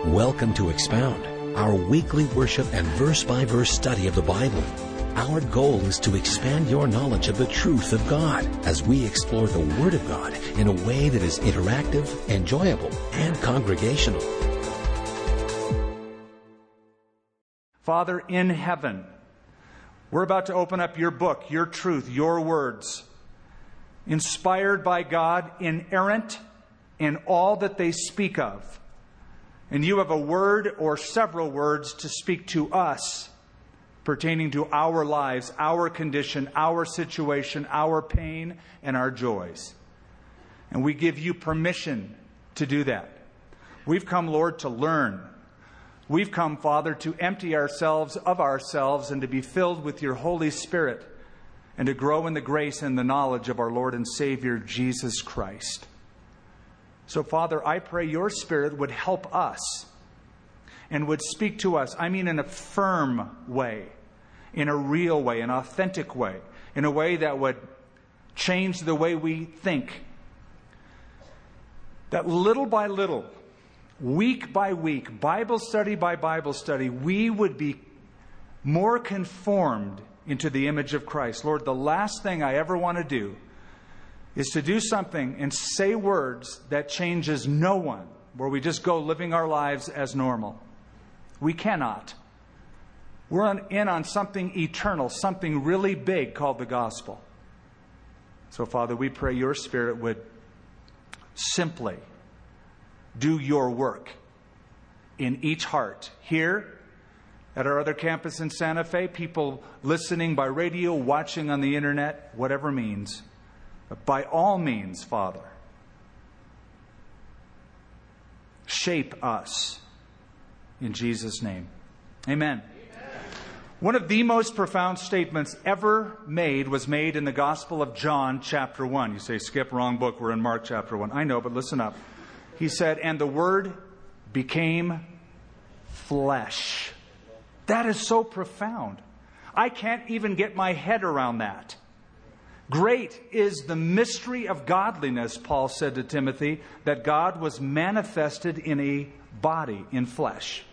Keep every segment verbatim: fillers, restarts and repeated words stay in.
Welcome to Expound, our weekly worship and verse-by-verse study of the Bible. Our goal is to expand your knowledge of the truth of God as we explore the Word of God in a way that is interactive, enjoyable, and congregational. Father in heaven, we're about to open up your book, your truth, your words, inspired by God, inerrant in all that they speak of. And you have a word or several words to speak to us pertaining to our lives, our condition, our situation, our pain, and our joys. And we give you permission to do that. We've come, Lord, to learn. We've come, Father, to empty ourselves of ourselves and to be filled with your Holy Spirit and to grow in the grace and the knowledge of our Lord and Savior, Jesus Christ. So, Father, I pray your Spirit would help us and would speak to us, I mean in a firm way, in a real way, an authentic way, in a way that would change the way we think. That little by little, week by week, Bible study by Bible study, we would be more conformed into the image of Christ. Lord, the last thing I ever want to do is to do something and say words that changes no one, where we just go living our lives as normal. We cannot. We're on, in on something eternal, something really big called the gospel. So, Father, we pray your Spirit would simply do your work in each heart. Here, at our other campus in Santa Fe, people listening by radio, watching on the internet, whatever means. But by all means, Father, shape us in Jesus' name. Amen. Amen. One of the most profound statements ever made was made in the Gospel of John, chapter one. You say, Skip, wrong book. We're in Mark, chapter one. I know, but listen up. He said, and the Word became flesh. That is so profound. I can't even get my head around that. Great is the mystery of godliness, Paul said to Timothy, that God was manifested in a body, in flesh.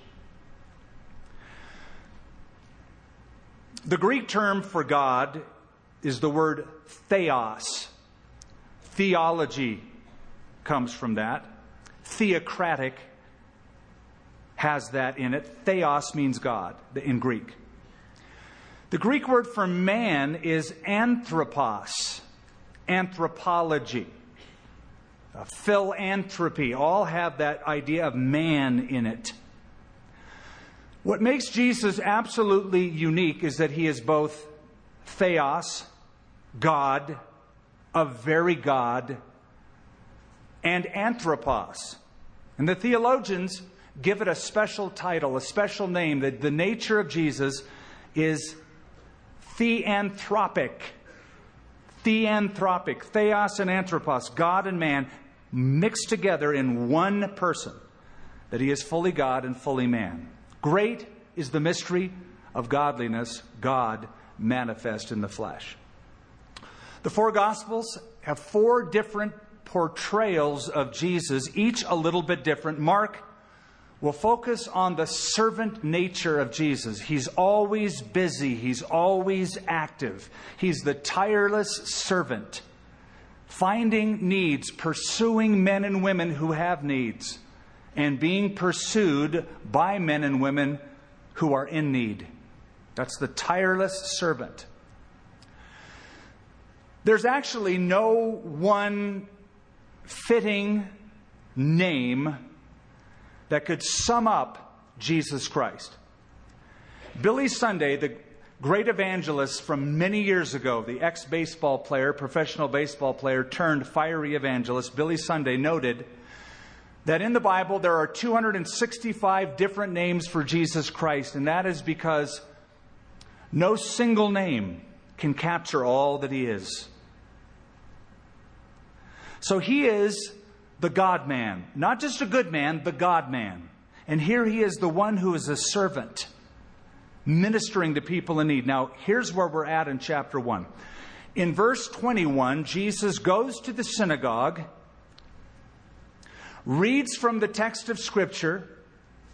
The Greek term for God is the word theos. Theology comes from that. Theocratic has that in it. Theos means God in Greek. The Greek word for man is anthropos, anthropology, philanthropy, all have that idea of man in it. What makes Jesus absolutely unique is that he is both theos, God, a very God, and anthropos. And the theologians give it a special title, a special name, that the nature of Jesus is theanthropic. Theanthropic. Theos and anthropos. God and man mixed together in one person. That he is fully God and fully man. Great is the mystery of godliness. God manifest in the flesh. The four Gospels have four different portrayals of Jesus, each a little bit different. Mark will focus on the servant nature of Jesus. He's always busy. He's always active. He's the tireless servant, finding needs, pursuing men and women who have needs, and being pursued by men and women who are in need. That's the tireless servant. There's actually no one fitting name that could sum up Jesus Christ. Billy Sunday, the great evangelist from many years ago, the ex-baseball player, professional baseball player turned fiery evangelist, Billy Sunday, noted that in the Bible there are two hundred sixty-five different names for Jesus Christ, and that is because no single name can capture all that he is. So he is the God-man. Not just a good man, the God-man. And here he is the one who is a servant, ministering to people in need. Now, here's where we're at in chapter one. In verse twenty-one, Jesus goes to the synagogue, reads from the text of Scripture,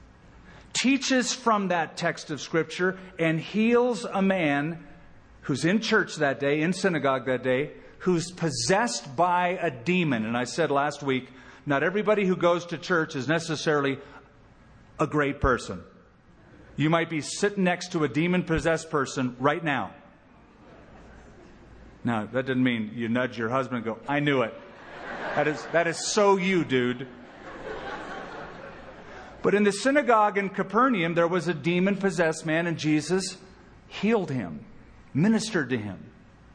teaches from that text of Scripture and heals a man who's in church that day, in synagogue that day, who's possessed by a demon. And I said last week, not everybody who goes to church is necessarily a great person. You might be sitting next to a demon-possessed person right now. Now, that didn't mean you nudge your husband and go, I knew it. That is, that is so you, dude. But in the synagogue in Capernaum, there was a demon-possessed man, and Jesus healed him, ministered to him.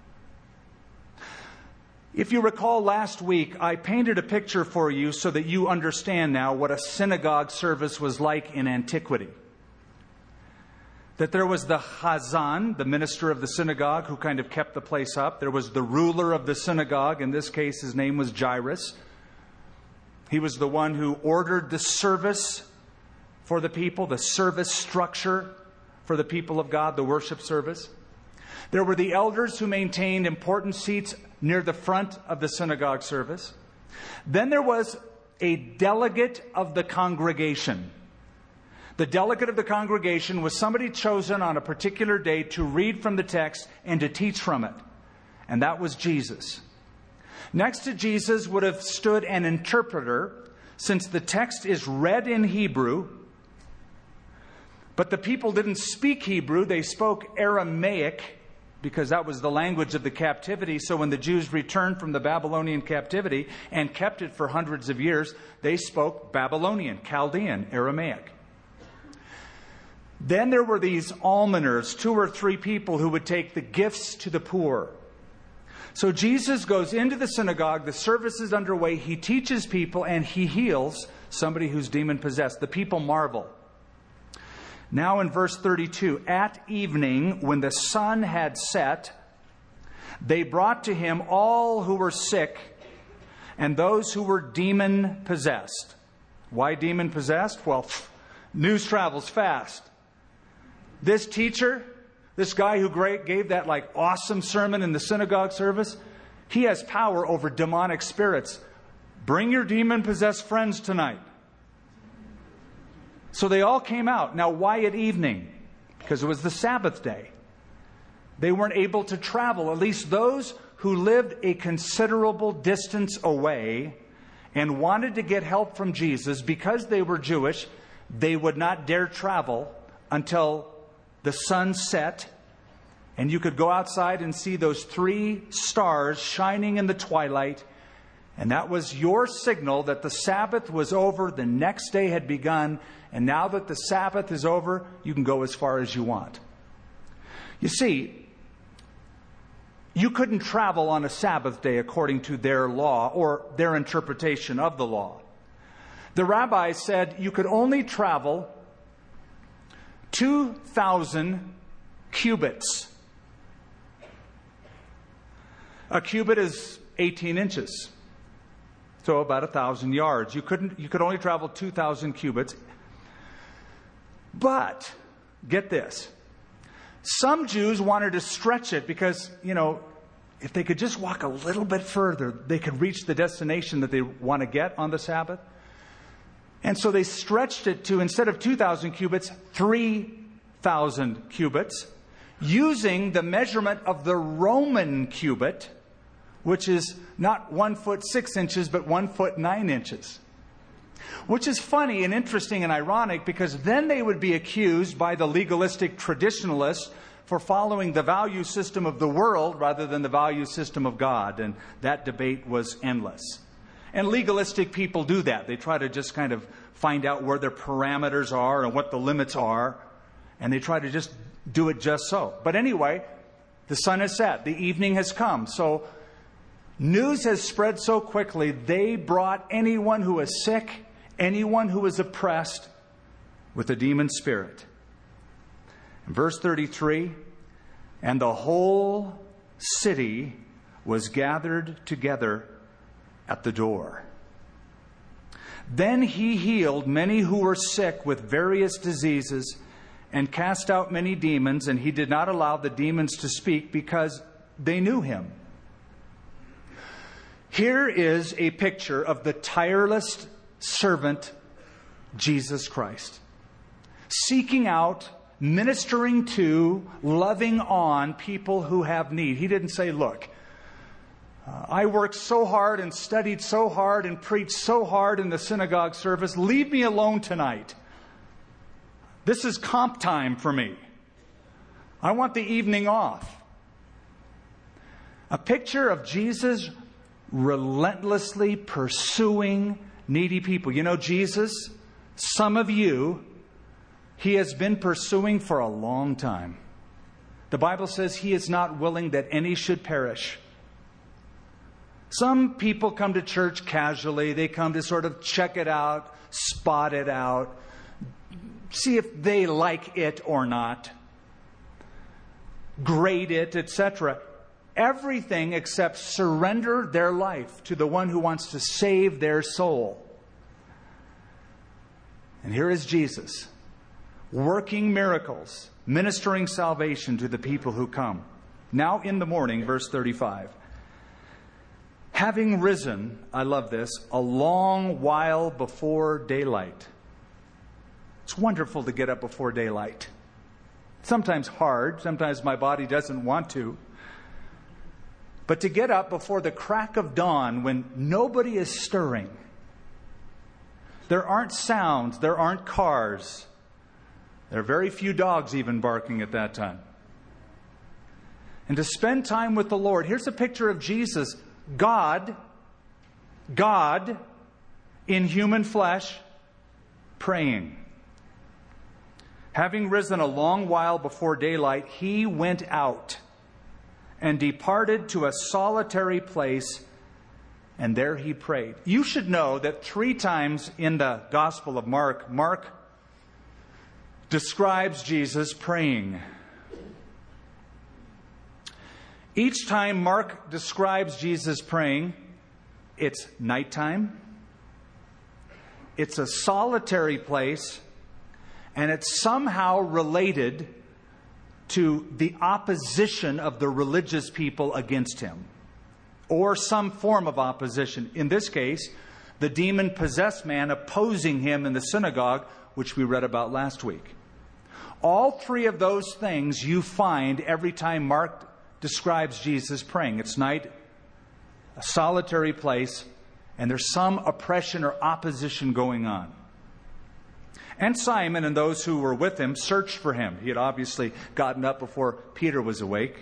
If you recall last week, I painted a picture for you so that you understand now what a synagogue service was like in antiquity. That there was the Chazan, the minister of the synagogue, who kind of kept the place up. There was the ruler of the synagogue. In this case, his name was Jairus. He was the one who ordered the service for the people, the service structure for the people of God, the worship service. There were the elders who maintained important seats near the front of the synagogue service. Then there was a delegate of the congregation. The delegate of the congregation was somebody chosen on a particular day to read from the text and to teach from it. And that was Jesus. Next to Jesus would have stood an interpreter, since the text is read in Hebrew. But the people didn't speak Hebrew, they spoke Aramaic, because that was the language of the captivity. So when the Jews returned from the Babylonian captivity and kept it for hundreds of years, they spoke Babylonian, Chaldean, Aramaic. Then there were these almoners, two or three people who would take the gifts to the poor. So Jesus goes into the synagogue, the service is underway, he teaches people, and he heals somebody who's demon-possessed. The people marvel. Now in verse thirty-two, at evening, when the sun had set, they brought to him all who were sick and those who were demon-possessed. Why demon-possessed? Well, news travels fast. This teacher, this guy who gave that like awesome sermon in the synagogue service, he has power over demonic spirits. Bring your demon-possessed friends tonight. So they all came out. Now, why at evening? Because it was the Sabbath day. They weren't able to travel. At least those who lived a considerable distance away and wanted to get help from Jesus, because they were Jewish, they would not dare travel until the sun set, and you could go outside and see those three stars shining in the twilight. And that was your signal that the Sabbath was over, the next day had begun, and now that the Sabbath is over, you can go as far as you want. You see, you couldn't travel on a Sabbath day according to their law or their interpretation of the law. The rabbis said you could only travel two thousand cubits. A cubit is eighteen inches. So about a thousand yards. You couldn't, you could only travel two thousand cubits. But, get this. Some Jews wanted to stretch it because, you know, if they could just walk a little bit further, they could reach the destination that they want to get on the Sabbath. And so they stretched it to, instead of two thousand cubits, three thousand cubits, using the measurement of the Roman cubit, which is not one foot six inches, but one foot nine inches. Which is funny and interesting and ironic, because then they would be accused by the legalistic traditionalists for following the value system of the world rather than the value system of God. And that debate was endless. And legalistic people do that. They try to just kind of find out where their parameters are and what the limits are. And they try to just do it just so. But anyway, the sun has set. The evening has come. So news has spread so quickly, they brought anyone who was sick, anyone who was oppressed with a demon spirit. In verse thirty-three, and the whole city was gathered together at the door. Then he healed many who were sick with various diseases and cast out many demons, and he did not allow the demons to speak because they knew him. Here is a picture of the tireless servant, Jesus Christ. seeking out, ministering to, loving on people who have need. He didn't say, look, uh, I worked so hard and studied so hard and preached so hard in the synagogue service. Leave me alone tonight. This is comp time for me. I want the evening off. A picture of Jesus relentlessly pursuing needy people. You know, Jesus, some of you, He has been pursuing for a long time. The Bible says He is not willing that any should perish. Some people come to church casually. They come to sort of check it out, spot it out, see if they like it or not, grade it, et cetera. Everything except surrender their life to the one who wants to save their soul. And here is Jesus, working miracles, ministering salvation to the people who come. Now in the morning, verse thirty-five. Having risen, I love this, a long while before daylight. It's wonderful to get up before daylight. Sometimes hard, sometimes my body doesn't want to. But to get up before the crack of dawn when nobody is stirring. There aren't sounds, there aren't cars. There are very few dogs even barking at that time. And to spend time with the Lord. Here's a picture of Jesus, God, God in human flesh, praying. Having risen a long while before daylight, He went out and departed to a solitary place, and there He prayed. You should know that three times in the Gospel of Mark, Mark describes Jesus praying. Each time Mark describes Jesus praying, it's nighttime, it's a solitary place, and it's somehow related to the opposition of the religious people against Him, or some form of opposition. In this case, the demon-possessed man opposing Him in the synagogue, which we read about last week. All three of those things you find every time Mark describes Jesus praying. It's night, a solitary place, and there's some oppression or opposition going on. And Simon and those who were with him searched for Him. He had obviously gotten up before Peter was awake.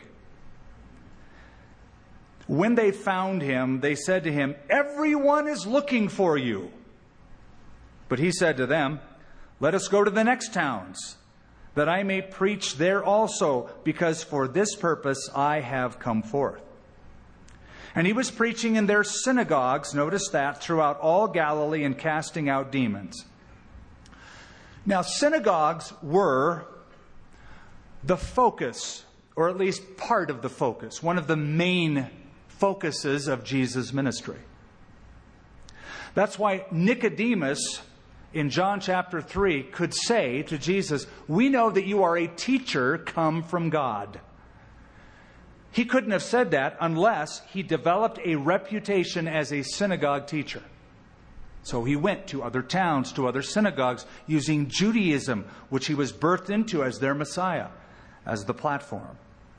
When they found Him, they said to Him, "Everyone is looking for you." But He said to them, "Let us go to the next towns, that I may preach there also, because for this purpose I have come forth." And He was preaching in their synagogues, notice that, throughout all Galilee, and casting out demons. Now, synagogues were the focus, or at least part of the focus, one of the main focuses of Jesus' ministry. That's why Nicodemus, in John chapter three, could say to Jesus, "We know that you are a teacher come from God." He couldn't have said that unless he developed a reputation as a synagogue teacher. So he went to other towns, to other synagogues, using Judaism, which he was birthed into as their Messiah, as the platform.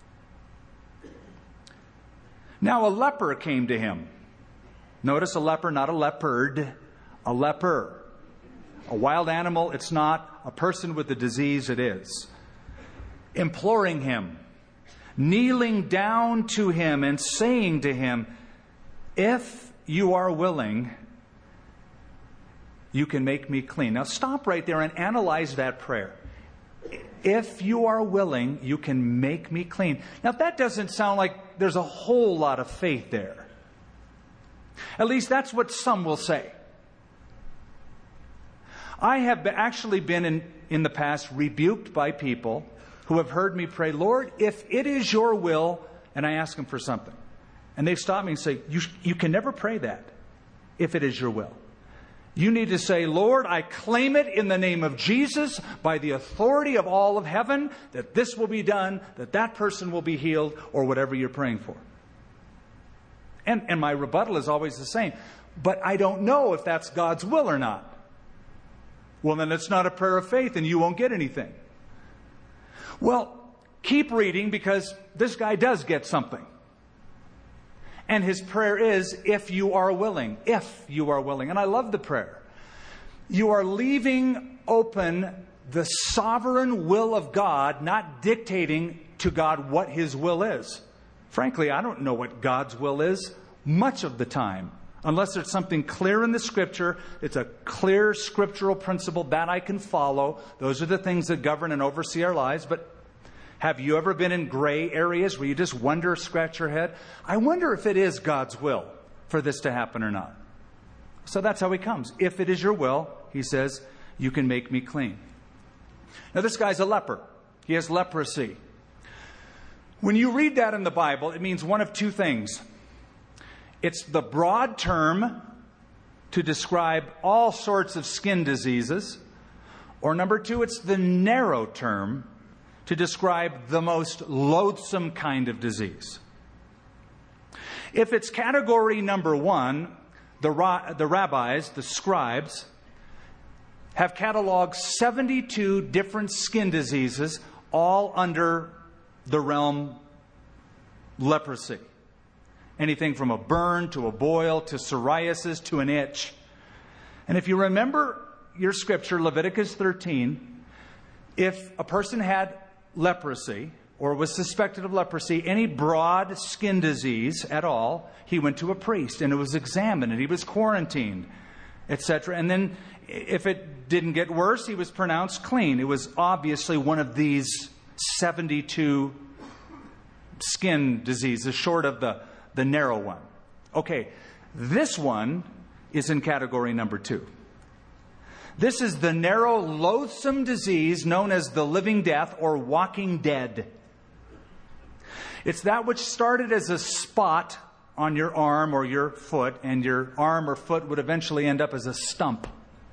Now a leper came to him. Notice a leper, not a leopard, a leper. A wild animal, it's not. A person with the disease, it is. Imploring him, kneeling down to him and saying to him, "If you are willing, you can make me clean." Now stop right there and analyze that prayer. If you are willing, you can make me clean. Now that doesn't sound like there's a whole lot of faith there. At least that's what some will say. I have actually been in, in the past rebuked by people who have heard me pray, "Lord, if it is your will," and I ask them for something. And they've stopped me and say, you, you can never pray that if it is your will. You need to say, "Lord, I claim it in the name of Jesus, by the authority of all of heaven, that this will be done, that that person will be healed," or whatever you're praying for. And, and my rebuttal is always the same. But I don't know if that's God's will or not. Well, then it's not a prayer of faith and you won't get anything. Well, keep reading, because this guy does get something. And his prayer is, if you are willing, if you are willing. And I love the prayer. You are leaving open the sovereign will of God, not dictating to God what His will is. Frankly, I don't know what God's will is much of the time. Unless there's something clear in the Scripture, it's a clear scriptural principle that I can follow. Those are the things that govern and oversee our lives. But have you ever been in gray areas where you just wonder, scratch your head? I wonder if it is God's will for this to happen or not. So that's how He comes. If it is your will, He says, you can make me clean. Now this guy's a leper. He has leprosy. When you read that in the Bible, it means one of two things. It's the broad term to describe all sorts of skin diseases. Or number two, it's the narrow term to describe the most loathsome kind of disease. If it's category number one, the, ra- the rabbis, the scribes, have cataloged seventy-two different skin diseases, all under the realm leprosy. Anything from a burn to a boil to psoriasis to an itch. And if you remember your scripture, Leviticus thirteen, if a person had leprosy or was suspected of leprosy, any broad skin disease at all, he went to a priest and it was examined and he was quarantined, et cetera. And then if it didn't get worse, he was pronounced clean. It was obviously one of these seventy-two skin diseases, short of the, the narrow one. Okay, this one is in category number two. This is the narrow, loathsome disease known as the living death or walking dead. It's that which started as a spot on your arm or your foot, and your arm or foot would eventually end up as a stump.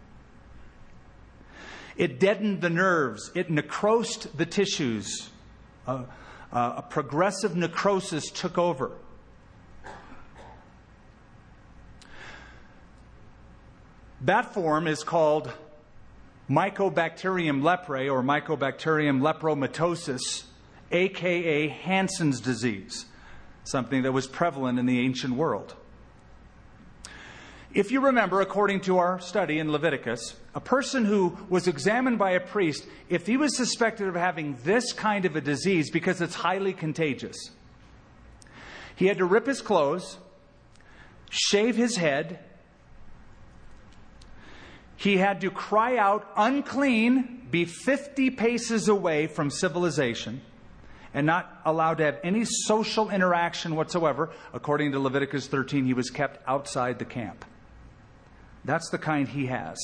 It deadened the nerves. It necrosed the tissues. Uh, uh, a progressive necrosis took over. That form is called Mycobacterium leprae or Mycobacterium lepromatosis, a k a. Hansen's disease, something that was prevalent in the ancient world. If you remember, according to our study in Leviticus, a person who was examined by a priest, if he was suspected of having this kind of a disease, because it's highly contagious, he had to rip his clothes, shave his head. He had to cry out, unclean, be fifty paces away from civilization, and not allowed to have any social interaction whatsoever. According to Leviticus thirteen, he was kept outside the camp. That's the kind he has.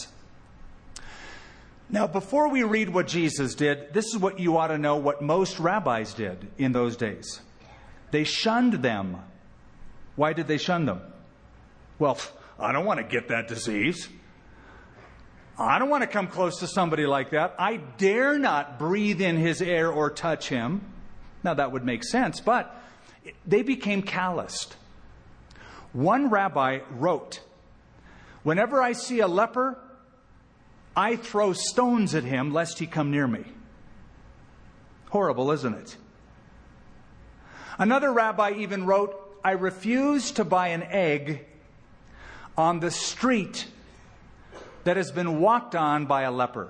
Now, before we read what Jesus did, this is what you ought to know what most rabbis did in those days. They shunned them. Why did they shun them? Well, I don't want to get that disease. I don't want to come close to somebody like that. I dare not breathe in his air or touch him. Now, that would make sense, but they became calloused. One rabbi wrote, "Whenever I see a leper, I throw stones at him lest he come near me." Horrible, isn't it? Another rabbi even wrote, "I refuse to buy an egg on the street that has been walked on by a leper."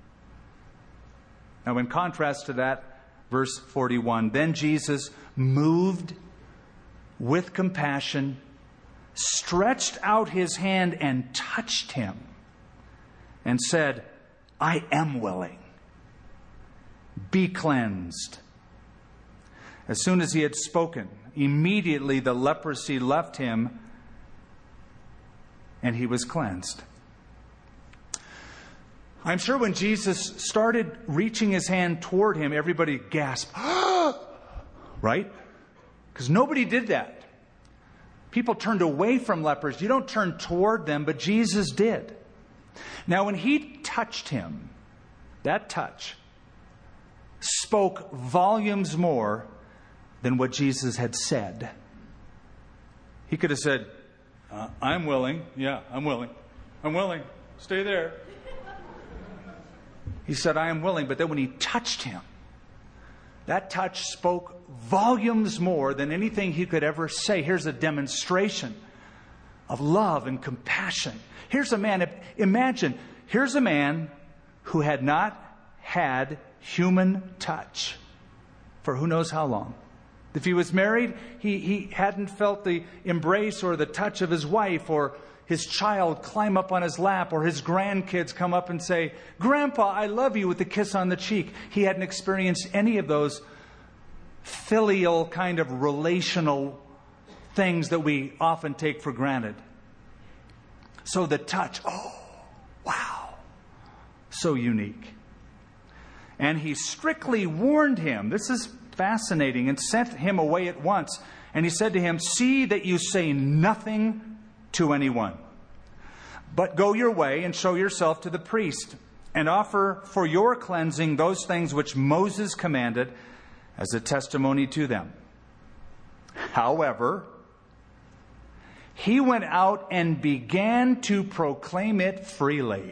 Now, in contrast to that, verse forty-one, then Jesus, moved with compassion, stretched out his hand and touched him and said, "I am willing. Be cleansed." As soon as he had spoken, immediately the leprosy left him and he was cleansed. I'm sure when Jesus started reaching his hand toward him, everybody gasped. Right? Because nobody did that. People turned away from lepers. You don't turn toward them, but Jesus did. Now, when he touched him, that touch spoke volumes more than what Jesus had said. He could have said, uh, I'm willing. Yeah, I'm willing. I'm willing. Stay there. He said, I am willing. But then when he touched him, that touch spoke volumes more than anything he could ever say. Here's a demonstration of love and compassion. Here's a man, imagine, here's a man who had not had human touch for who knows how long. If he was married, he, he hadn't felt the embrace or the touch of his wife, or his child climb up on his lap, or his grandkids come up and say, Grandpa, I love you, with a kiss on the cheek. He hadn't experienced any of those filial kind of relational things that we often take for granted. So the touch, oh, wow, so unique. And he strictly warned him. This is fascinating. And sent him away at once. And he said to him, see that you say nothing to anyone, but go your way and show yourself to the priest, and offer for your cleansing those things which Moses commanded as a testimony to them. However, he went out and began to proclaim it freely.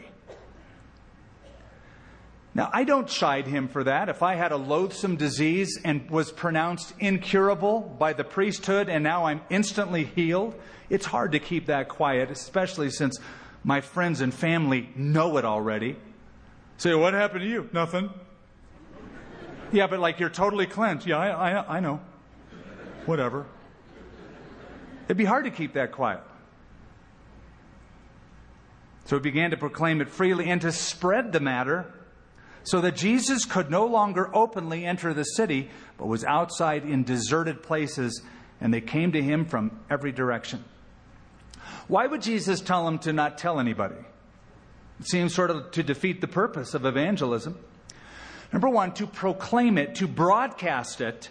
Now, I don't chide him for that. If I had a loathsome disease and was pronounced incurable by the priesthood and now I'm instantly healed, it's hard to keep that quiet, especially since my friends and family know it already. Say, what happened to you? Nothing. Yeah, but like you're totally cleansed. Yeah, I, I, I know. Whatever. It'd be hard to keep that quiet. So he began to proclaim it freely and to spread the matter, so that Jesus could no longer openly enter the city, but was outside in deserted places, and they came to him from every direction. Why would Jesus tell them to not tell anybody? It seems sort of to defeat the purpose of evangelism. Number one, to proclaim it, to broadcast it,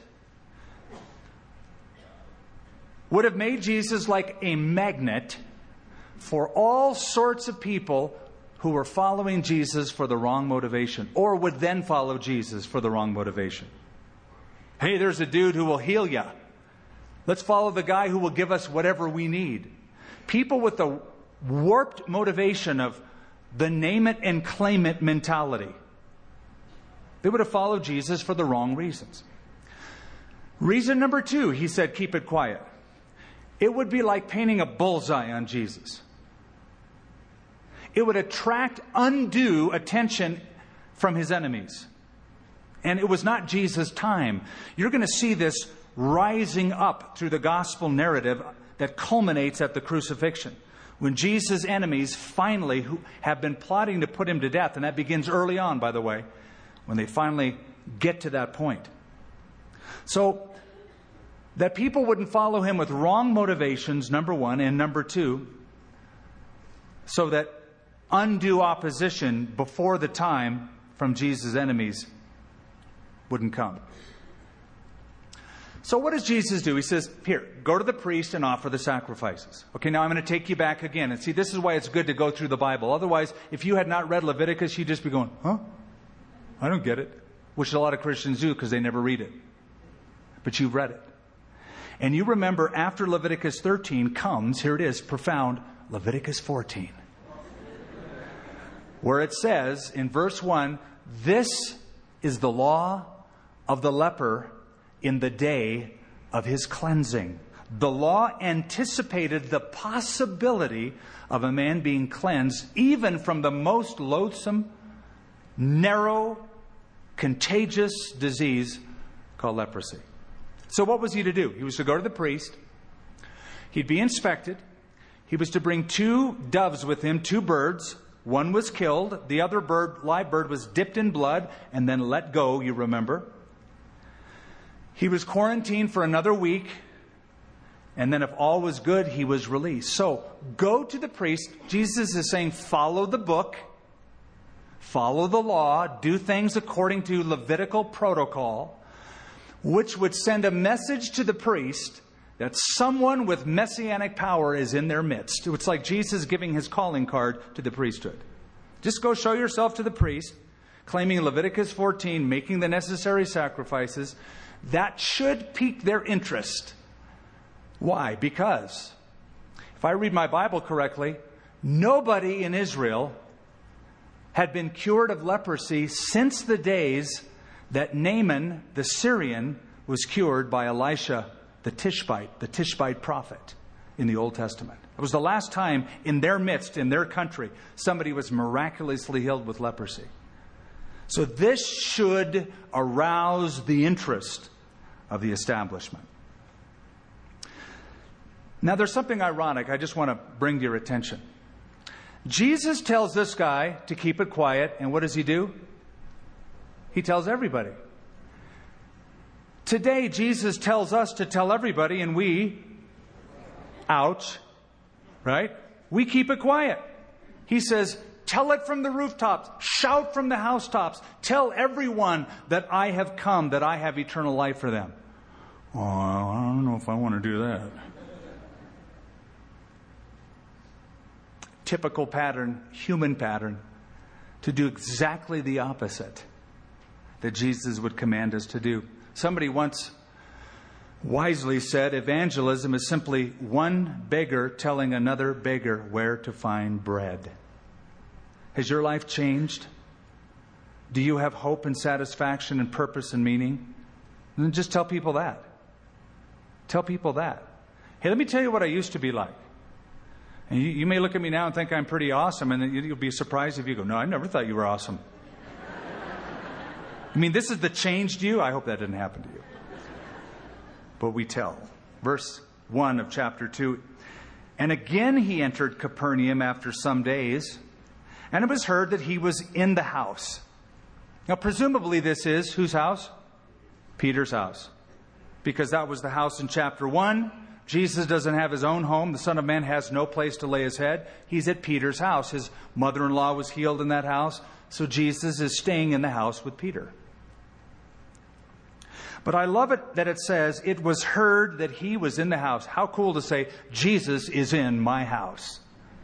would have made Jesus like a magnet for all sorts of people who were following Jesus for the wrong motivation, or would then follow Jesus for the wrong motivation. Hey, there's a dude who will heal you. Let's follow the guy who will give us whatever we need. People with the warped motivation of the name it and claim it mentality. They would have followed Jesus for the wrong reasons. Reason number two, he said, keep it quiet. It would be like painting a bullseye on Jesus. It would attract undue attention from his enemies. And it was not Jesus' time. You're going to see this rising up through the gospel narrative that culminates at the crucifixion, when Jesus' enemies finally, who have been plotting to put him to death, and that begins early on, by the way, when they finally get to that point. So, that people wouldn't follow him with wrong motivations, number one, and number two, so that undue opposition before the time from Jesus' enemies wouldn't come. So what does Jesus do? He says, here, go to the priest and offer the sacrifices. Okay, now I'm going to take you back again. And see, this is why it's good to go through the Bible. Otherwise, if you had not read Leviticus, you'd just be going, huh? I don't get it. Which a lot of Christians do because they never read it. But you've read it. And you remember after Leviticus thirteen comes, here it is, profound, Leviticus fourteen. Where it says in verse one, this is the law of the leper in the day of his cleansing. The law anticipated the possibility of a man being cleansed even from the most loathsome, narrow, contagious disease called leprosy. So what was he to do? He was to go to the priest. He'd be inspected. He was to bring two doves with him, two birds. One was killed. The other bird, live bird, was dipped in blood and then let go, you remember. He was quarantined for another week. And then if all was good, he was released. So go to the priest. Jesus is saying, follow the book. Follow the law. Do things according to Levitical protocol, which would send a message to the priest that someone with messianic power is in their midst. It's like Jesus giving his calling card to the priesthood. Just go show yourself to the priest, claiming Leviticus fourteen, making the necessary sacrifices. That should pique their interest. Why? Because if I read my Bible correctly, nobody in Israel had been cured of leprosy since the days that Naaman the Syrian was cured by Elisha the Tishbite, the Tishbite prophet in the Old Testament. It was the last time in their midst, in their country, somebody was miraculously healed with leprosy. So this should arouse the interest of the establishment. Now there's something ironic I just want to bring to your attention. Jesus tells this guy to keep it quiet, and what does he do? He tells everybody. Today, Jesus tells us to tell everybody, and we, ouch, right? We keep it quiet. He says, tell it from the rooftops, shout from the housetops, tell everyone that I have come, that I have eternal life for them. Oh, I don't know if I want to do that. Typical pattern, human pattern, to do exactly the opposite that Jesus would command us to do. Somebody once wisely said, evangelism is simply one beggar telling another beggar where to find bread. Has your life changed? Do you have hope and satisfaction and purpose and meaning? Then just tell people that. Tell people that. Hey, let me tell you what I used to be like. And you, you may look at me now and think I'm pretty awesome, and you'll be surprised if you go, no, I never thought you were awesome. I mean, this is the changed you. I hope that didn't happen to you. But we tell. Verse one of chapter two. And again he entered Capernaum after some days, and it was heard that he was in the house. Now, presumably this is whose house? Peter's house. Because that was the house in chapter one. Jesus doesn't have his own home. The Son of Man has no place to lay his head. He's at Peter's house. His mother-in-law was healed in that house. So Jesus is staying in the house with Peter. But I love it that it says, it was heard that he was in the house. How cool to say, Jesus is in my house.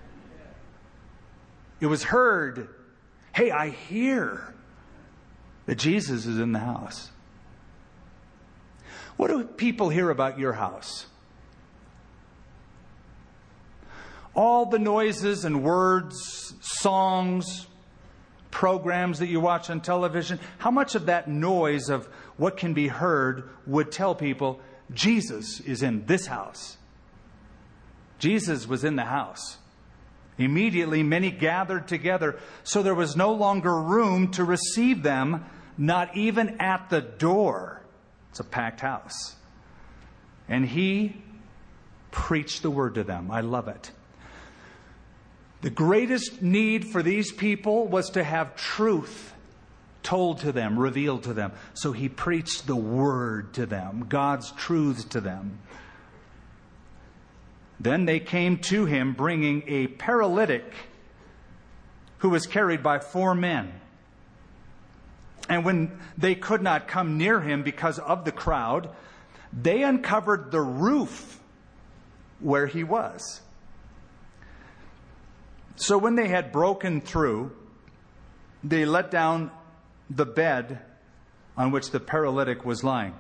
It was heard, hey, I hear that Jesus is in the house. What do people hear about your house? All the noises and words, songs, programs that you watch on television, how much of that noise of what can be heard would tell people Jesus is in this house? Jesus was in the house. Immediately, many gathered together, so there was no longer room to receive them, not even at the door. It's a packed house. And he preached the word to them. I love it. The greatest need for these people was to have truth told to them, revealed to them. So he preached the word to them, God's truths to them. Then they came to him bringing a paralytic who was carried by four men. And when they could not come near him because of the crowd, they uncovered the roof where he was. So when they had broken through, they let down the bed on which the paralytic was lying.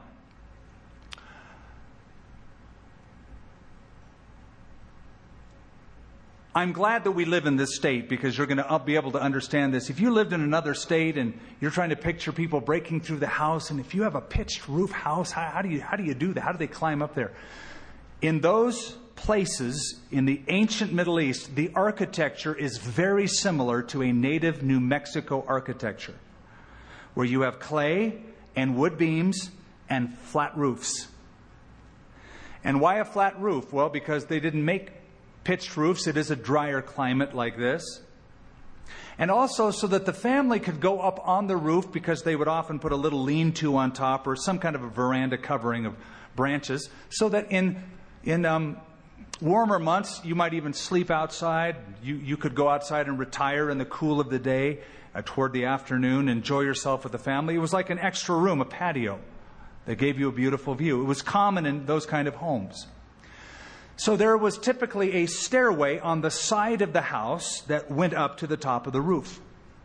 I'm glad that we live in this state, because you're going to be able to understand this. If you lived in another state and you're trying to picture people breaking through the house, and if you have a pitched roof house, how, how do you how do you do that? How do they climb up there? In those places in the ancient Middle East, the architecture is very similar to a native New Mexico architecture, where you have clay and wood beams and flat roofs. And why a flat roof? Well, because they didn't make pitched roofs. It is a drier climate like this. And also so that the family could go up on the roof, because they would often put a little lean-to on top or some kind of a veranda covering of branches, so that in in um, warmer months you might even sleep outside. You, you could go outside and retire in the cool of the day uh, toward the afternoon, enjoy yourself with the family. It was like an extra room, a patio that gave you a beautiful view. It was common in those kind of homes. So there was typically a stairway on the side of the house that went up to the top of the roof.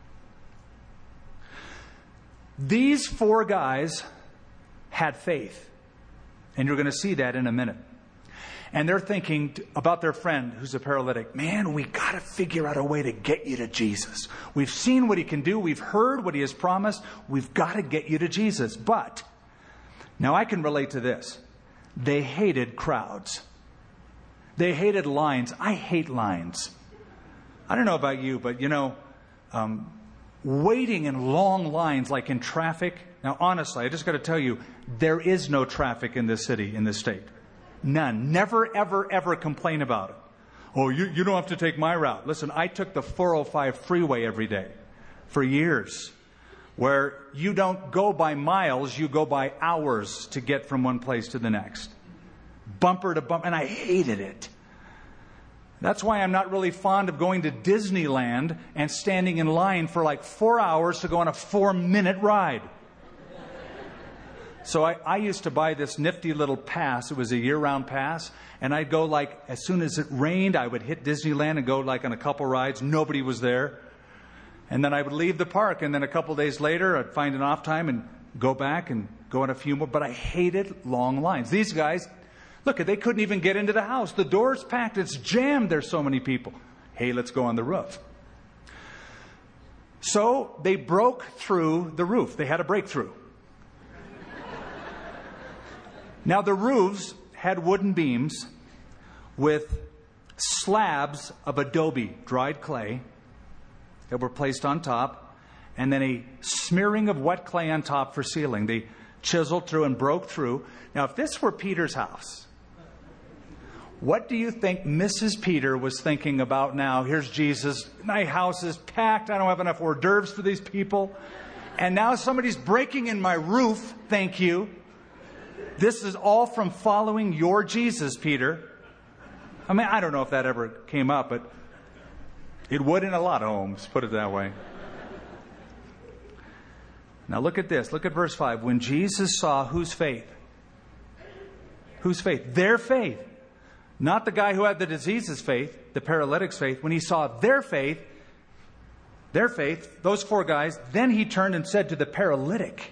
These four guys had faith. And you're going to see that in a minute. And they're thinking about their friend who's a paralytic. Man, we got to figure out a way to get you to Jesus. We've seen what he can do. We've heard what he has promised. We've got to get you to Jesus. But now I can relate to this. They hated crowds. They hated lines. I hate lines. I don't know about you, but you know, um, waiting in long lines like in traffic. Now, honestly, I just got to tell you, there is no traffic in this city, in this state. None. Never, ever, ever complain about it. Oh, you, you don't have to take my route. Listen, I took the four oh five freeway every day for years, where you don't go by miles, you go by hours to get from one place to the next. Bumper to bumper, and I hated it. That's why I'm not really fond of going to Disneyland and standing in line for like four hours to go on a four-minute ride. So I, I used to buy this nifty little pass. It was a year-round pass. And I'd go like, as soon as it rained, I would hit Disneyland and go like on a couple rides. Nobody was there. And then I would leave the park. And then a couple days later, I'd find an off time and go back and go on a few more. But I hated long lines. These guys, look, they couldn't even get into the house. The door's packed. It's jammed. There's so many people. Hey, let's go on the roof. So they broke through the roof. They had a breakthrough. Now, the roofs had wooden beams with slabs of adobe, dried clay, that were placed on top, and then a smearing of wet clay on top for sealing. They chiseled through and broke through. Now, if this were Peter's house, what do you think Missus Peter was thinking about now? Here's Jesus. My house is packed. I don't have enough hors d'oeuvres for these people. And now somebody's breaking in my roof. Thank you. This is all from following your Jesus, Peter. I mean, I don't know if that ever came up, but it would in a lot of homes, put it that way. Now look at this. Look at verse five. When Jesus saw whose faith? Whose faith? Their faith. Not the guy who had the disease's faith, the paralytic's faith. When he saw their faith, their faith, those four guys, then he turned and said to the paralytic,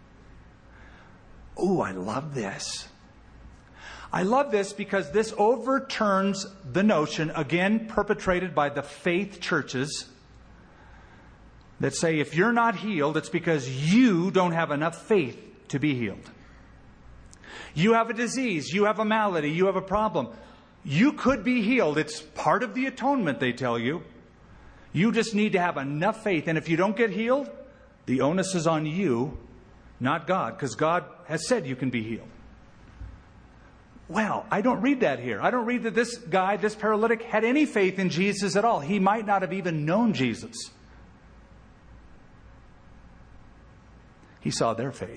oh, I love this. I love this because this overturns the notion, again perpetrated by the faith churches, that say if you're not healed, it's because you don't have enough faith to be healed. You have a disease, you have a malady, you have a problem. You could be healed. It's part of the atonement, they tell you. You just need to have enough faith. And if you don't get healed, the onus is on you, not God, because God has said you can be healed. Well, I don't read that here. I don't read that this guy, this paralytic, had any faith in Jesus at all. He might not have even known Jesus. He saw their faith.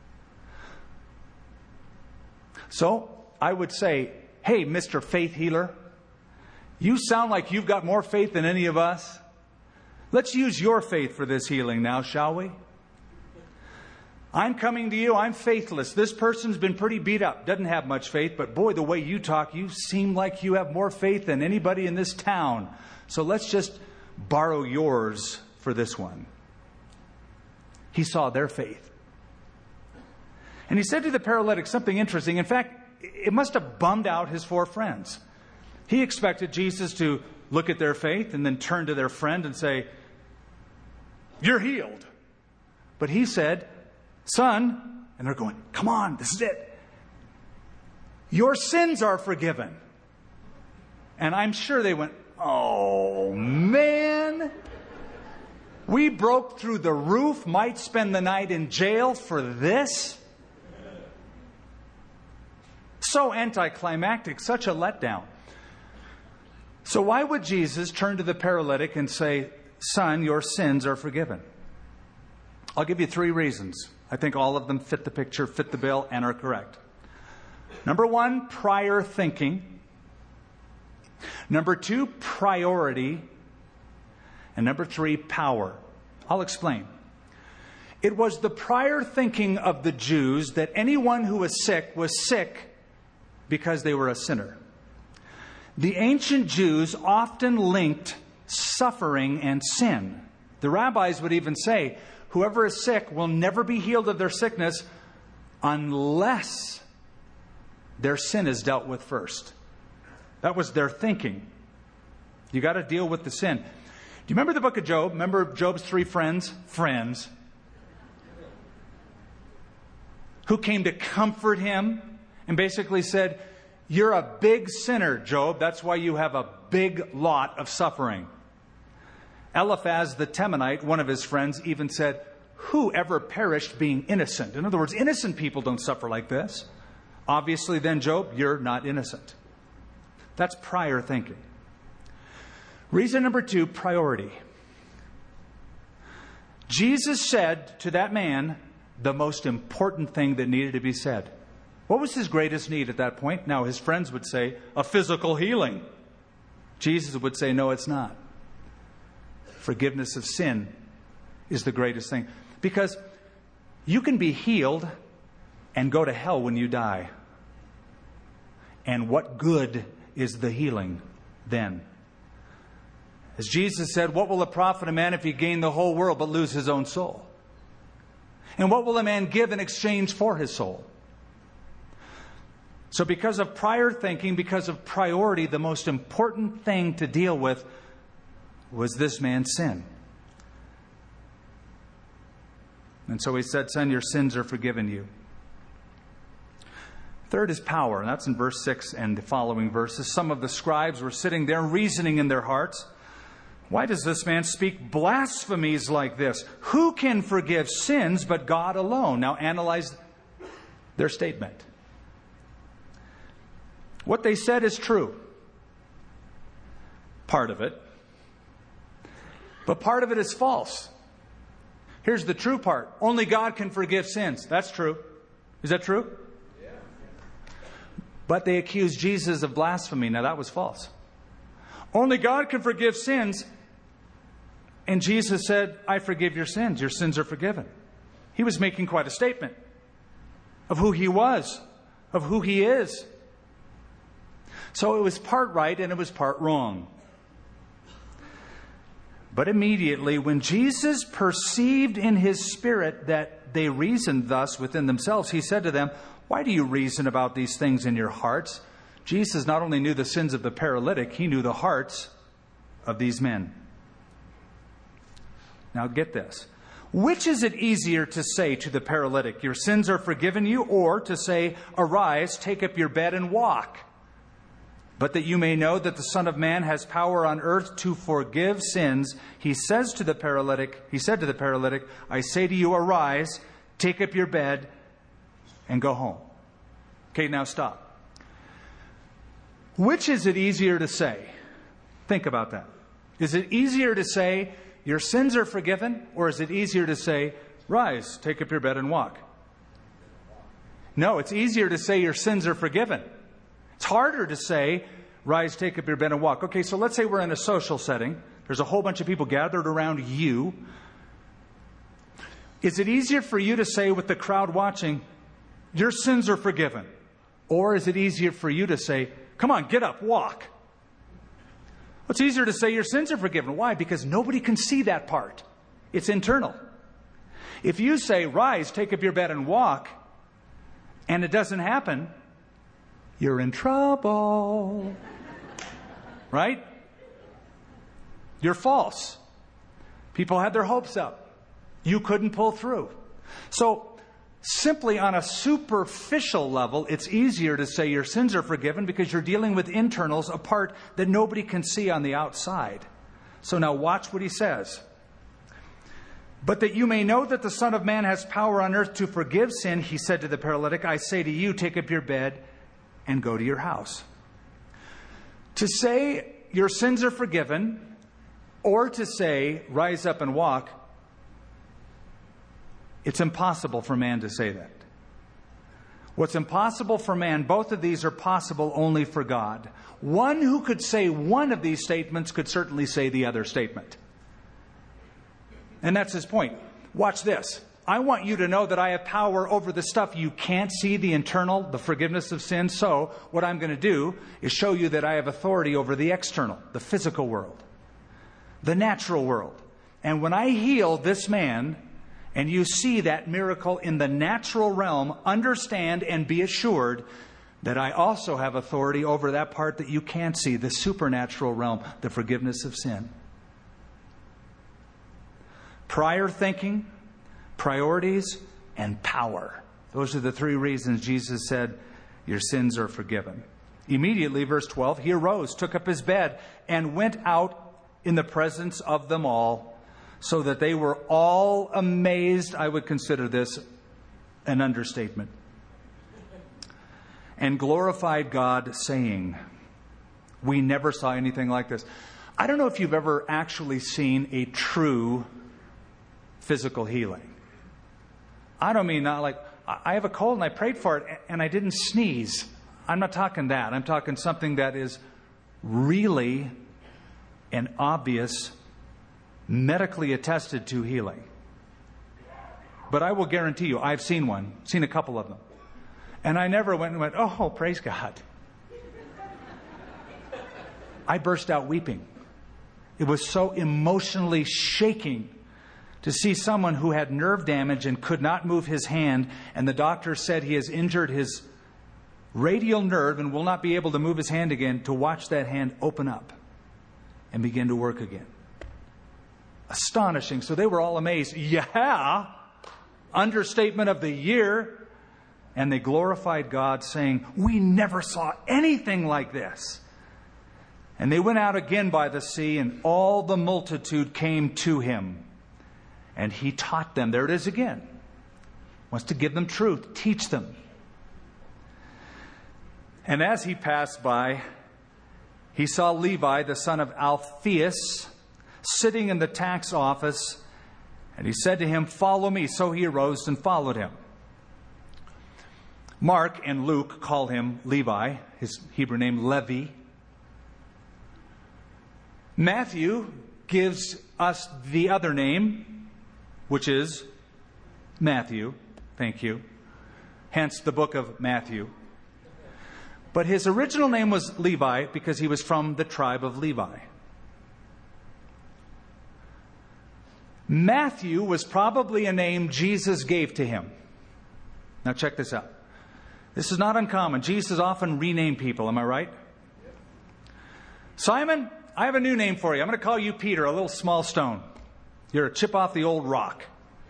So, I would say, hey, Mister Faith Healer, you sound like you've got more faith than any of us. Let's use your faith for this healing now, shall we? I'm coming to you. I'm faithless. This person's been pretty beat up. Doesn't have much faith. But boy, the way you talk, you seem like you have more faith than anybody in this town. So let's just borrow yours for this one. He saw their faith. And he said to the paralytic something interesting. In fact, it must have bummed out his four friends. He expected Jesus to look at their faith and then turn to their friend and say, you're healed. But he said, son, and they're going, come on, this is it. Your sins are forgiven. And I'm sure they went, oh, man. We broke through the roof, might spend the night in jail for this. So anticlimactic, such a letdown. So why would Jesus turn to the paralytic and say, son, your sins are forgiven? I'll give you three reasons. I think all of them fit the picture, fit the bill, and are correct. Number one, prior thinking. Number two, priority. And number three, power. I'll explain. It was the prior thinking of the Jews that anyone who was sick was sick because they were a sinner. The ancient Jews often linked suffering and sin. The rabbis would even say, whoever is sick will never be healed of their sickness unless their sin is dealt with first. That was their thinking. You got to deal with the sin. Do you remember the book of Job? Remember Job's three friends? Friends. Who came to comfort him and basically said, you're a big sinner, Job. That's why you have a big lot of suffering. Eliphaz the Temanite, one of his friends, even said, who ever perished being innocent? In other words, innocent people don't suffer like this. Obviously then, Job, you're not innocent. That's prior thinking. Reason number two, priority. Jesus said to that man the most important thing that needed to be said. What was his greatest need at that point? Now, his friends would say, a physical healing. Jesus would say, no, it's not. Forgiveness of sin is the greatest thing. Because you can be healed and go to hell when you die. And what good is the healing then? As Jesus said, what will it profit a man if he gain the whole world but lose his own soul? And what will a man give in exchange for his soul? So because of prior thinking, because of priority, the most important thing to deal with was this man's sin. And so he said, son, your sins are forgiven you. Third is power. And that's in verse six and the following verses. Some of the scribes were sitting there reasoning in their hearts. Why does this man speak blasphemies like this? Who can forgive sins but God alone? Now analyze their statement. What they said is true. Part of it. But part of it is false. Here's the true part. Only God can forgive sins. That's true. Is that true? Yeah. But they accused Jesus of blasphemy. Now that was false. Only God can forgive sins. And Jesus said, I forgive your sins. Your sins are forgiven. He was making quite a statement of who he was, of who he is. So it was part right and it was part wrong. But immediately, when Jesus perceived in his spirit that they reasoned thus within themselves, he said to them, why do you reason about these things in your hearts? Jesus not only knew the sins of the paralytic, he knew the hearts of these men. Now get this. Which is it easier to say to the paralytic, your sins are forgiven you, or to say, arise, take up your bed and walk? But that you may know that the Son of Man has power on earth to forgive sins, he says to the paralytic, he said to the paralytic, I say to you, arise, take up your bed, and go home. Okay, now stop. Which is it easier to say? Think about that. Is it easier to say, your sins are forgiven, or is it easier to say, rise, take up your bed and walk? No, it's easier to say your sins are forgiven. It's harder to say, rise, take up your bed and walk. Okay, so let's say we're in a social setting. There's a whole bunch of people gathered around you. Is it easier for you to say with the crowd watching, your sins are forgiven? Or is it easier for you to say, come on, get up, walk? It's easier to say your sins are forgiven. Why? Because nobody can see that part. It's internal. If you say, rise, take up your bed and walk, and it doesn't happen, you're in trouble. Right? You're false. People had their hopes up. You couldn't pull through. So, simply on a superficial level, it's easier to say your sins are forgiven because you're dealing with internals, a part that nobody can see on the outside. So now watch what he says. But that you may know that the Son of Man has power on earth to forgive sin, he said to the paralytic, I say to you, take up your bed and go to your house. To say your sins are forgiven, or to say rise up and walk, it's impossible for man to say that. What's impossible for man, both of these are possible only for God. One who could say one of these statements could certainly say the other statement. And that's his point. Watch this. I want you to know that I have power over the stuff you can't see, the internal, the forgiveness of sin. So what I'm going to do is show you that I have authority over the external, the physical world, the natural world. And when I heal this man, and you see that miracle in the natural realm, understand and be assured that I also have authority over that part that you can't see, the supernatural realm, the forgiveness of sin. Prior thinking, priorities, and power. Those are the three reasons Jesus said, your sins are forgiven. Immediately, verse twelve, he arose, took up his bed, and went out in the presence of them all, so that they were all amazed. I would consider this an understatement. And glorified God, saying, we never saw anything like this. I don't know if you've ever actually seen a true physical healing. I don't mean not like, I have a cold and I prayed for it and I didn't sneeze. I'm not talking that. I'm talking something that is really an obvious, medically attested to healing. But I will guarantee you, I've seen one, seen a couple of them. And I never went and went, oh, praise God. I burst out weeping. It was so emotionally shaking to see someone who had nerve damage and could not move his hand, and the doctor said he has injured his radial nerve and will not be able to move his hand again, to watch that hand open up and begin to work again. Astonishing. So they were all amazed. Yeah, understatement of the year. And they glorified God, saying, we never saw anything like this. And they went out again by the sea, and all the multitude came to him. And he taught them. There it is again. Wants to give them truth, teach them. And as he passed by, he saw Levi, the son of Alphaeus, sitting in the tax office. And he said to him, follow me. So he arose and followed him. Mark and Luke call him Levi, his Hebrew name Levi. Matthew gives us the other name, which is Matthew. Thank you. Hence the book of Matthew. But his original name was Levi because he was from the tribe of Levi. Matthew was probably a name Jesus gave to him. Now check this out. This is not uncommon. Jesus often renamed people. Am I right? Simon, I have a new name for you. I'm going to call you Peter, a little small stone. You're a chip off the old rock.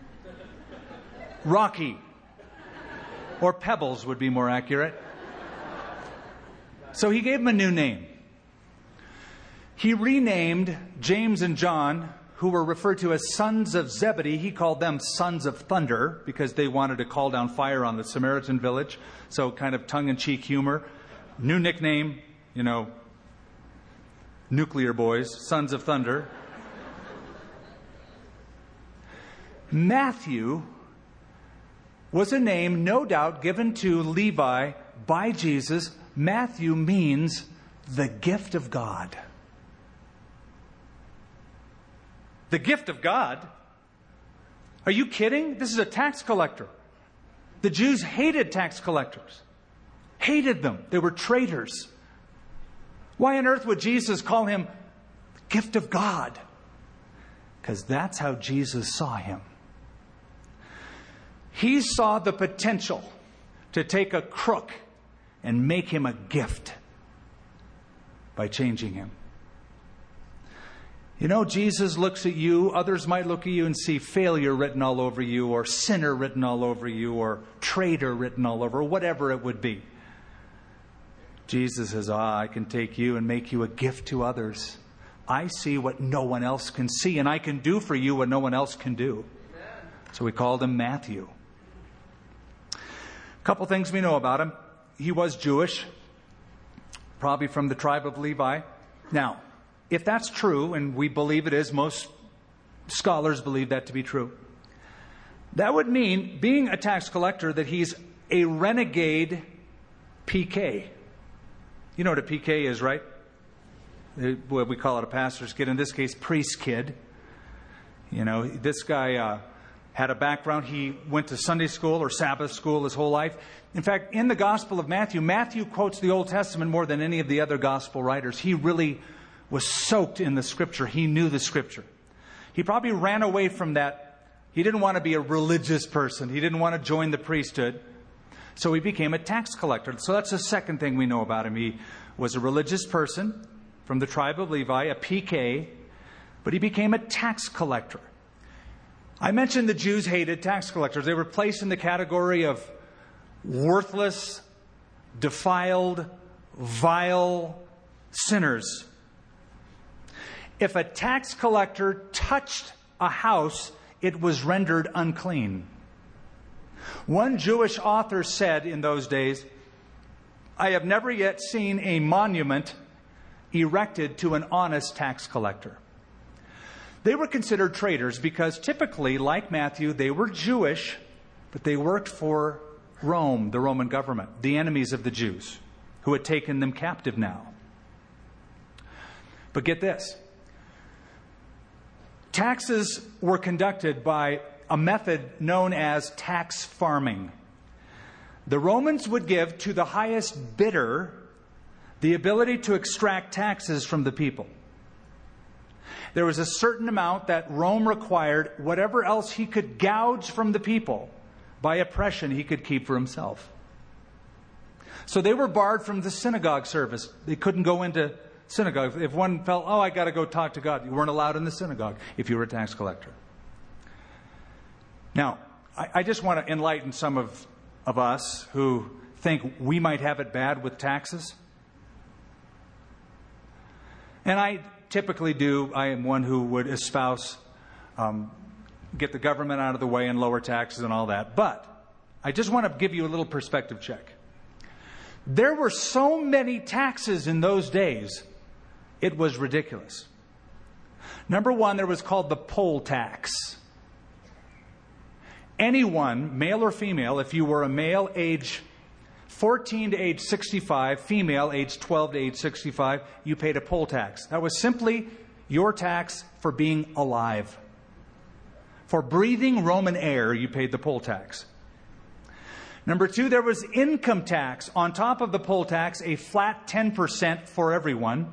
Rocky. Or Pebbles would be more accurate. So he gave him a new name. He renamed James and John, who were referred to as sons of Zebedee. He called them sons of thunder because they wanted to call down fire on the Samaritan village. So kind of tongue-in-cheek humor. New nickname, you know, nuclear boys, sons of thunder. Matthew was a name, no doubt, given to Levi by Jesus. Matthew means the gift of God. The gift of God? Are you kidding? This is a tax collector. The Jews hated tax collectors. Hated them. They were traitors. Why on earth would Jesus call him the gift of God? Because that's how Jesus saw him. He saw the potential to take a crook and make him a gift by changing him. You know, Jesus looks at you. Others might look at you and see failure written all over you, or sinner written all over you, or traitor written all over, whatever it would be. Jesus says, ah, I can take you and make you a gift to others. I see what no one else can see, and I can do for you what no one else can do. Amen. So we called him Matthew. A couple things we know about him. He was Jewish, probably from the tribe of Levi. Now, if that's true, and we believe it is, most scholars believe that to be true, that would mean, being a tax collector, that he's a renegade P K. You know what a P K is, right? What we call it a pastor's kid. In this case, priest kid. You know, this guy uh, had a background. He went to Sunday school or Sabbath school his whole life. In fact, in the Gospel of Matthew, Matthew quotes the Old Testament more than any of the other Gospel writers. He really was soaked in the Scripture. He knew the Scripture. He probably ran away from that. He didn't want to be a religious person. He didn't want to join the priesthood. So he became a tax collector. So that's the second thing we know about him. He was a religious person from the tribe of Levi, a P K, but he became a tax collector. I mentioned the Jews hated tax collectors. They were placed in the category of worthless, defiled, vile sinners. If a tax collector touched a house, it was rendered unclean. One Jewish author said in those days, "I have never yet seen a monument erected to an honest tax collector." They were considered traitors because typically, like Matthew, they were Jewish, but they worked for Rome, the Roman government, the enemies of the Jews, who had taken them captive now. But get this. Taxes were conducted by a method known as tax farming. The Romans would give to the highest bidder the ability to extract taxes from the people. There was a certain amount that Rome required. Whatever else he could gouge from the people by oppression, he could keep for himself. So they were barred from the synagogue service. They couldn't go into synagogue. If one felt, oh, I got to go talk to God, you weren't allowed in the synagogue if you were a tax collector. Now, I, I just want to enlighten some of, of us who think we might have it bad with taxes. And I typically do. I am one who would espouse um, get the government out of the way and lower taxes and all that. But I just want to give you a little perspective check. There were so many taxes in those days, it was ridiculous. Number one, there was called the poll tax. Anyone, male or female, if you were a male age fourteen to age sixty-five, female age twelve to age sixty-five, you paid a poll tax. That was simply your tax for being alive. For breathing Roman air, you paid the poll tax. Number two, there was income tax. On top of the poll tax, a flat ten percent for everyone.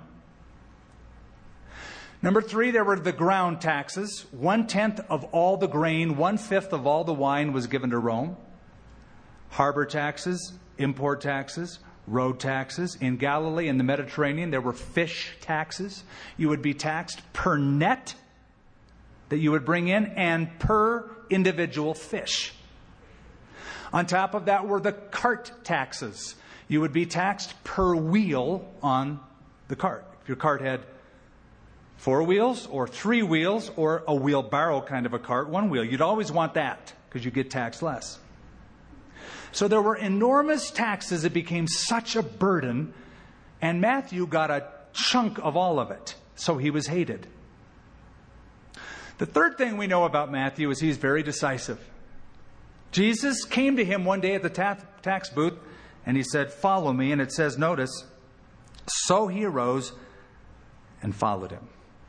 Number three, there were the ground taxes. One-tenth of all the grain, one-fifth of all the wine was given to Rome. Harbor taxes, import taxes, road taxes. In Galilee and the Mediterranean, there were fish taxes. You would be taxed per net that you would bring in and per individual fish. On top of that were the cart taxes. You would be taxed per wheel on the cart. If your cart had four wheels or three wheels or a wheelbarrow kind of a cart, one wheel, you'd always want that because you get taxed less. So there were enormous taxes. It became such a burden, and Matthew got a chunk of all of it, so he was hated. The third thing we know about Matthew is he's very decisive. Jesus came to him one day at the tax booth, and he said, "Follow me." And it says, notice, so he arose and followed him.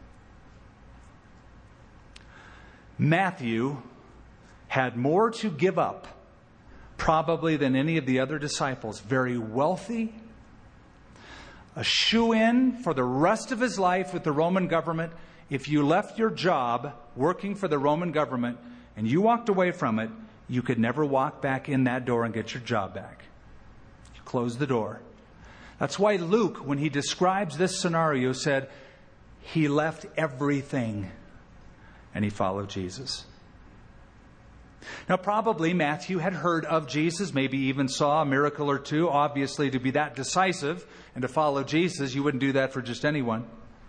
Matthew had more to give up probably than any of the other disciples. Very wealthy, a shoe-in for the rest of his life with the Roman government. If you left your job working for the Roman government and you walked away from it, you could never walk back in that door and get your job back. You closed the door. That's why Luke, when he describes this scenario, said he left everything and he followed Jesus. Now, probably Matthew had heard of Jesus, maybe even saw a miracle or two. Obviously, to be that decisive and to follow Jesus, you wouldn't do that for just anyone.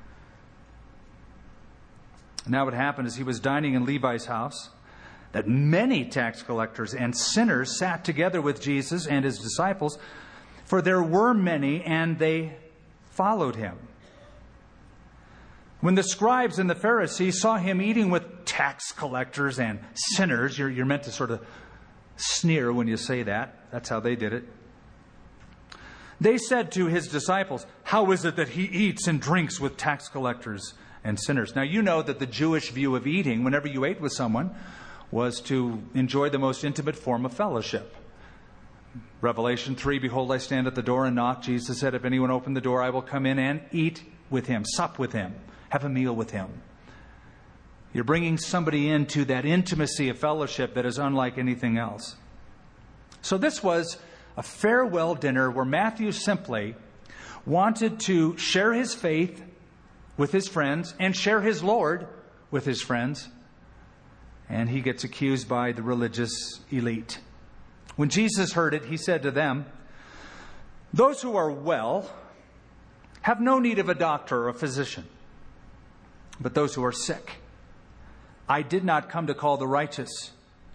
Now what happened is he was dining in Levi's house, that many tax collectors and sinners sat together with Jesus and his disciples, for there were many, and they followed him. When the scribes and the Pharisees saw him eating with tax collectors and sinners, you're, you're meant to sort of sneer when you say that. That's how they did it. They said to his disciples, "How is it that he eats and drinks with tax collectors and sinners?" Now, you know that the Jewish view of eating, whenever you ate with someone, was to enjoy the most intimate form of fellowship. Revelation three, "Behold, I stand at the door and knock." Jesus said, "If anyone open the door, I will come in and eat with him, sup with him, have a meal with him." You're bringing somebody into that intimacy of fellowship that is unlike anything else. So this was a farewell dinner where Matthew simply wanted to share his faith with his friends and share his Lord with his friends. And he gets accused by the religious elite. When Jesus heard it, he said to them, "Those who are well have no need of a doctor or a physician, but those who are sick. I did not come to call the righteous,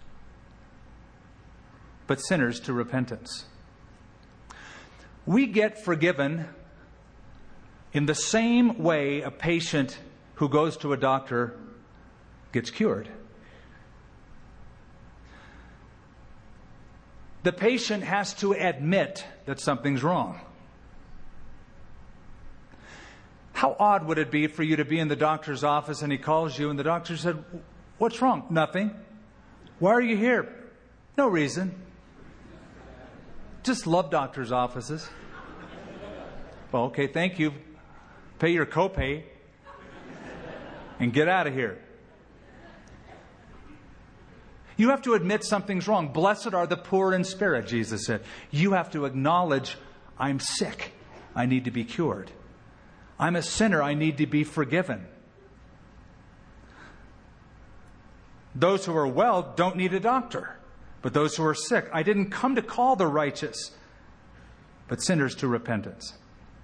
but sinners to repentance." We get forgiven in the same way a patient who goes to a doctor gets cured. The patient has to admit that something's wrong. How odd would it be for you to be in the doctor's office and he calls you and the doctor said, "What's wrong?" "Nothing." "Why are you here?" "No reason." Just love doctor's offices. Well, okay, thank you. Pay your copay and get out of here. You have to admit something's wrong. Blessed are the poor in spirit, Jesus said. You have to acknowledge, I'm sick. I need to be cured. I'm a sinner. I need to be forgiven. Those who are well don't need a doctor, but those who are sick. I didn't come to call the righteous, but sinners to repentance.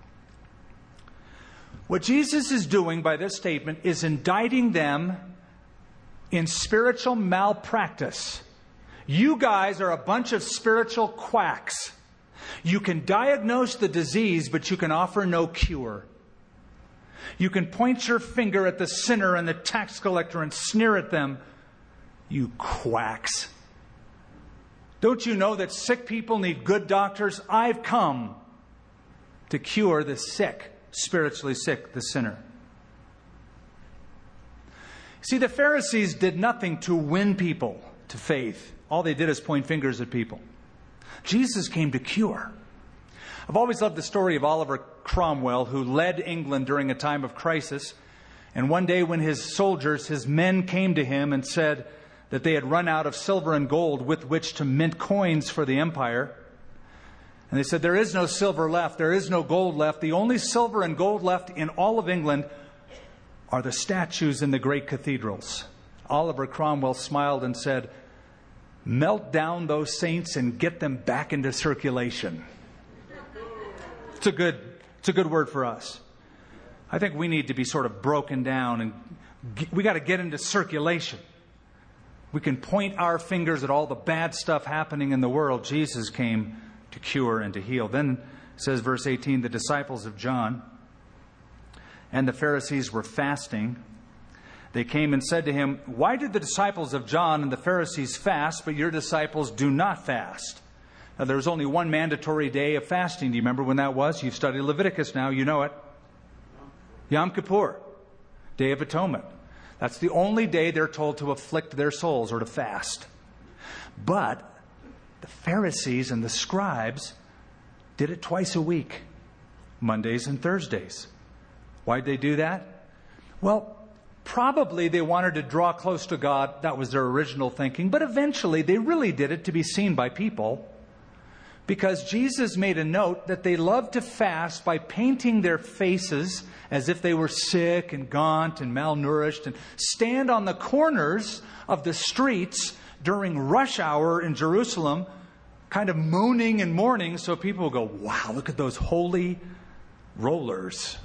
What Jesus is doing by this statement is indicting them in spiritual malpractice. You guys are a bunch of spiritual quacks. You can diagnose the disease, but you can offer no cure. You can point your finger at the sinner and the tax collector and sneer at them. You quacks. Don't you know that sick people need good doctors? I've come to cure the sick, spiritually sick, the sinner. See, the Pharisees did nothing to win people to faith. All they did is point fingers at people. Jesus came to cure. I've always loved the story of Oliver Cromwell, who led England during a time of crisis. And one day when his soldiers, his men, came to him and said that they had run out of silver and gold with which to mint coins for the empire. And they said, "There is no silver left. There is no gold left. The only silver and gold left in all of England are the statues in the great cathedrals." Oliver Cromwell smiled and said, "Melt down those saints and get them back into circulation." It's a good, it's a good word for us. I think we need to be sort of broken down and get, we got to get into circulation. We can point our fingers at all the bad stuff happening in the world. Jesus came to cure and to heal. Then says verse eighteen, the disciples of John and the Pharisees were fasting. They came and said to him, "Why did the disciples of John and the Pharisees fast, but your disciples do not fast?" Now, there was only one mandatory day of fasting. Do you remember when that was? You've studied Leviticus now. You know it. Yom Kippur, Day of Atonement. That's the only day they're told to afflict their souls or to fast. But the Pharisees and the scribes did it twice a week, Mondays and Thursdays. Why'd they do that? Well, probably they wanted to draw close to God. That was their original thinking. But eventually they really did it to be seen by people, because Jesus made a note that they loved to fast by painting their faces as if they were sick and gaunt and malnourished, and stand on the corners of the streets during rush hour in Jerusalem, kind of moaning and mourning, so people will go, "Wow, look at those holy rollers."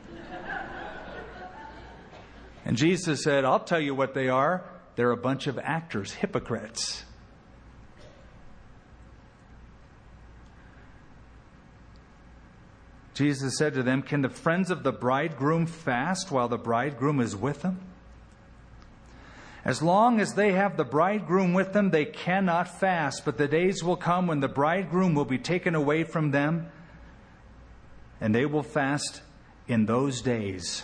And Jesus said, "I'll tell you what they are. They're a bunch of actors, hypocrites." Jesus said to them, "Can the friends of the bridegroom fast while the bridegroom is with them? As long as they have the bridegroom with them, they cannot fast. But the days will come when the bridegroom will be taken away from them, and they will fast in those days."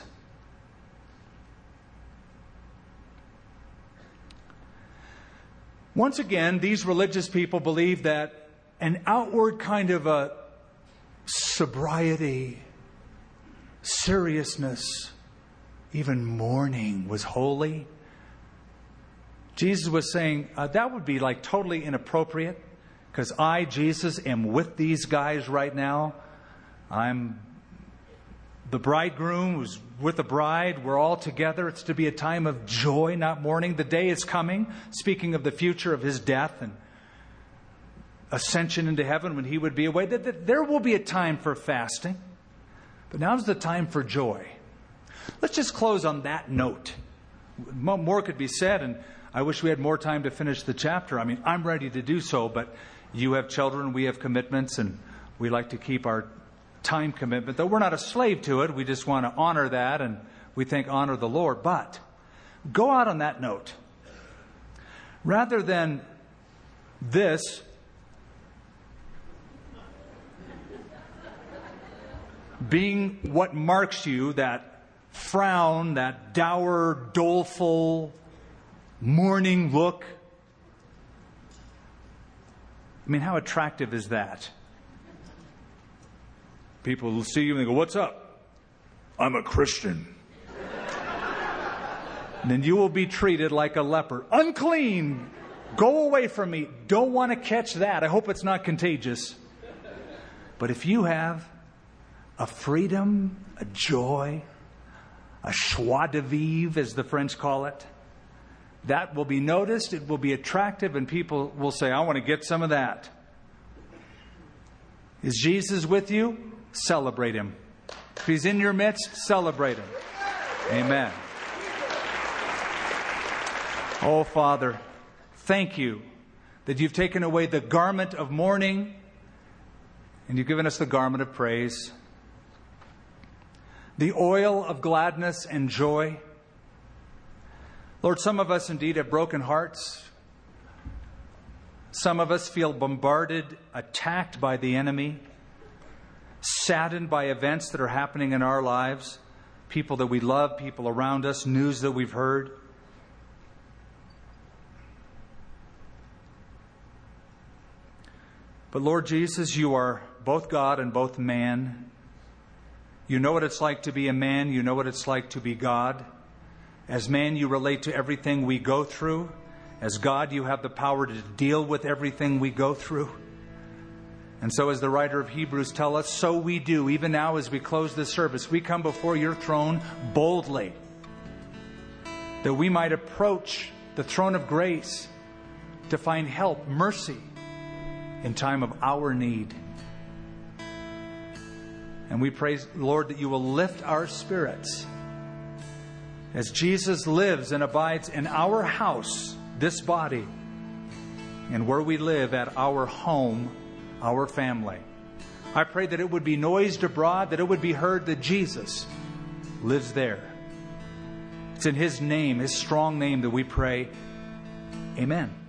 Once again, these religious people believe that an outward kind of a sobriety, seriousness, even mourning was holy. Jesus was saying uh, that would be like totally inappropriate. Because I, Jesus, am with these guys right now. I'm the bridegroom who's with the bride. We're all together. It's to be a time of joy, not mourning. The day is coming, speaking of the future of His death and ascension into heaven when He would be away. There will be a time for fasting. But now's the time for joy. Let's just close on that note. More could be said, and I wish we had more time to finish the chapter. I mean, I'm ready to do so, but you have children, we have commitments, and we like to keep our time commitment. Though we're not a slave to it, we just want to honor that, and we think honor the Lord. But go out on that note. Rather than this being what marks you, that frown, that dour, doleful, mourning look. I mean, how attractive is that? People will see you and they go, "What's up?" "I'm a Christian." And then you will be treated like a leper. "Unclean! Go away from me." Don't want to catch that. I hope it's not contagious. But if you have a freedom, a joy, a joie de vivre, as the French call it, that will be noticed, it will be attractive, and people will say, "I want to get some of that." Is Jesus with you? Celebrate Him. If He's in your midst, celebrate Him. Amen. Oh, Father, thank You that You've taken away the garment of mourning and You've given us the garment of praise, the oil of gladness and joy. Lord, some of us indeed have broken hearts. Some of us feel bombarded, attacked by the enemy, saddened by events that are happening in our lives, people that we love, people around us, news that we've heard. But Lord Jesus, You are both God and both man. You know what it's like to be a man. You know what it's like to be God. As man, You relate to everything we go through. As God, You have the power to deal with everything we go through. And so as the writer of Hebrews tells us, so we do. Even now as we close this service, we come before Your throne boldly, that we might approach the throne of grace to find help, mercy in time of our need. And we pray, Lord, that You will lift our spirits as Jesus lives and abides in our house, this body, and where we live at our home, our family. I pray that it would be noised abroad, that it would be heard that Jesus lives there. It's in His name, His strong name, that we pray. Amen.